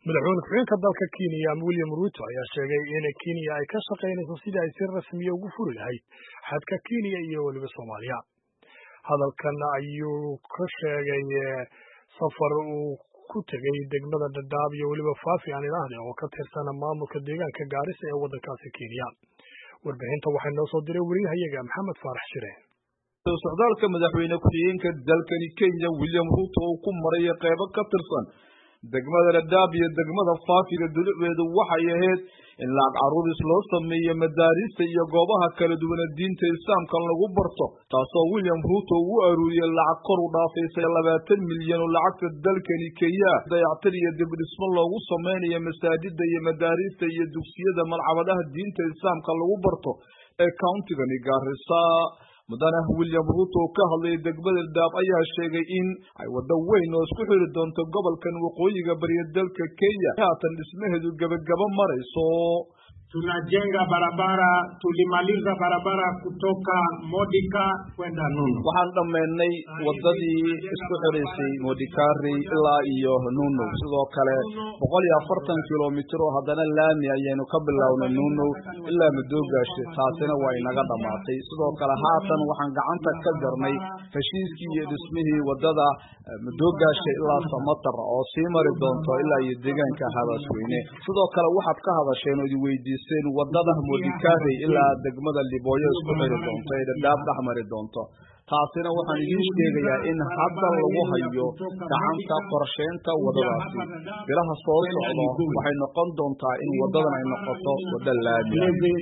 madaxweyne ku-xigeenka dalka Kenya William Ruto ayaa sheegay in Kenya ay ka shaqaynayso sidii ay si rasmi ah ugu furi lahayd xadka Kenya iyo waliba Soomaaliya. Hadalkan ayuu ka sheegay safar uu ku tagay degmada Dadaab iyo waliba Faafi aan ilaahdii oo ka tirsan maamulka deegaanka Gaarisa ee waddankaasi Kenya. Warbixinta waxay noo soo diray wariyahayaga Maxamed Faarax Shire. socdaalka madaxweyne ku-xigeenka dalkani Kenya William Ruto oo ku maray qaybo ka tirsan degmada Dadaab iyo degmada Faafi dulucdeedu waxay ahayd in lacag caruuris loo sameeyo madaarista iyo goobaha kala duwan ee diinta Islaamka lagu barto taasoo William Ruto uu aruuriyay lacag kor u dhaafaysa 20 milyan oo lacagta dalkani Kenya dayactir iyo dib u dhismo loogu sameeyo masaajida iyo madaarista iyo dugsiyada malcabadaha diinta Islaamka lagu barto ee countiga Garissa. mudane William Ruto ka hadlay degmada Dadaab ayaa sheegay in ay wada weyn oo isku xiri doonto gobolkan waqooyiga bariga dalka Kenya haatan dhismaheedu gabagaba marayso. Tunajenga barabara, tulimaliza barabara kutoka Modika kwenda Nunu. Waxaan dhameynay wadadii isku xiraysay Modikari ilaa iyo Nunu. Sidoo kale 140 kilomitir oo haddana laami ayaynu ka bilownay Nunu ilaa Madoogaashe taasina waa inaga dhamaatay. Sidoo kale haatan waxaan gacanta ka jarnay heshiiskii iyo dhismihii wadada Madoogaashe ilaa Samatar oo sii mari doonto ilaa iyo deegaanka Habasweyne. Sidoo kale waxaad ka hadasheen oo weydiisay wadada Modikari ilaa degmada Liboyo isku xiri doonto ee Dadaab dhaxmari doonto taasina waxaan idin sheegayaa in hadda lagu hayo gacanta qorsheynta wadadaasi bilaha soo socda waxay noqon doontaa in wadadan ay noqoto wada laami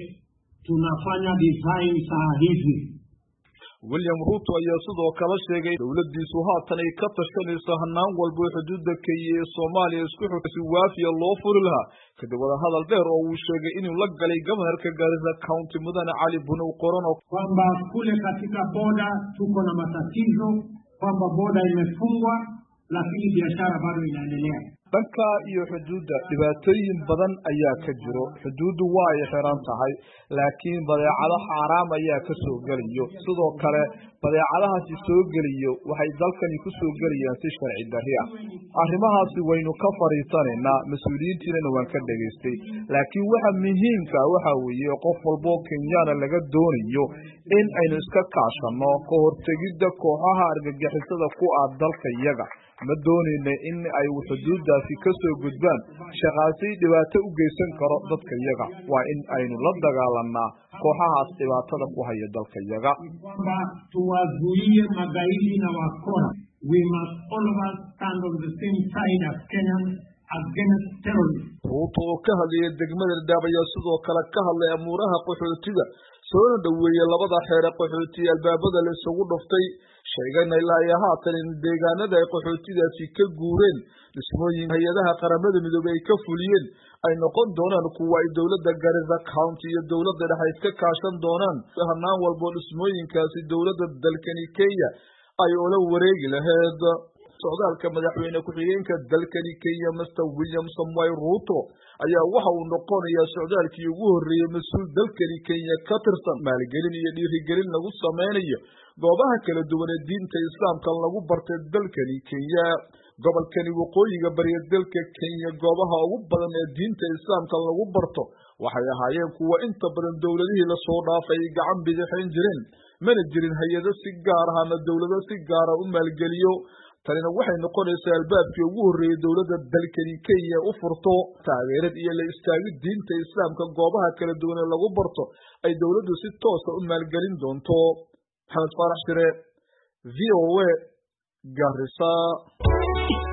tunafanya design saa hivi. William Ruto ayaa sidoo kale sheegay dawladdiisu haatan ay ka tashanayso hanaan walba xuduudda Kenya ee Soomaaliya isku xirtay waafiya loo furi lahaa kadib wada hadal dheer oo uu sheegay inuu la galay gobolka Garissa County mudane Ali Bunow Korono kwamba kule katika boda tuko na matatizo kwamba boda imefungwa lakini biashara bado inaendelea. dhanka iyo xuduudda dhibaatooyin badan ayaa ka jiro xuduuddu waa ay xiran tahay laakiin badeecado xaraam ayaa ka soo galiyo sidoo kale badeecadahaasi soo galiyo waxay dalkani ku soo galiyaan si sharci darri ah arrimahaasi waynu ka fariisanaynaa mas'uuliyiintiina waan ka dhageystay laakiin waxa muhiimka waxa weeye qof walbo Kenyana laga doonayo in aynu iska kaashano ka hortagida kooxaha argagixisada ku ah dalka iyaga ma doonayna in ay xuduudaasi ka soo gudbaan shaqaasi dhibaato u geysan karo dadka iyaga waa in aynu la dagaalanaa kooxahaas dhibaatada ku haya dalka iyaga tuwazuie magaidi na wakora. We must all of us stand on the same side as Kenyans against terrorism. Ruto ka hadlay degmada Dadaab ayaa sidoo kale ka hadlay amuuraha qaxootiga soo dhaweeyay labada xeer qaxooti albaabada la isugu dhuftay sheegayna ilaa haatan in deegaanada ay qaxootidaasi ka guureen dhismooyin hay'adaha qaramada midoobay ka fuliyeen ay noqon doonaan kuwa ay dawladda Garissa County iyo dawladda dhexe ka kaashan doonaan hanaan walba dhismooyinkaasi dawladda dalkani Kenya ay ula wareegi lahayd. socdaalka madaxweyne ku-xigeenka dalkani Kenya Mr William Samoei Ruto ayaa waxa uu noqonayaa socdaalkii ugu horeeyay mas'uul dalkani Kenya ka tirsan maalgelin iyo dhiirigelin lagu sameynayo goobaha kala duwan ee diinta Islaamka lagu bartay dalkani Kenya. gobolkani waqooyiga bariga dalka Kenya goobaha ugu badan ee diinta Islaamka lagu barto waxay ahaayeen kuwa inta badan dawladihii la soo dhaafay gacan bidixin jireen mana jirin hay'ado si gaar ah ama dawlado si gaar ah u maalgeliyo tanina waxay noqonaysaa albaabkii ugu horeeyay dawladda dalkani Kenya u furto taageerad iyo la istaagid diinta Islaamka goobaha kala duwan ee lagu barto ay dawladdu si toos ah u maalgelin doonto. Maxamed Faarax Shire VOA Garissa.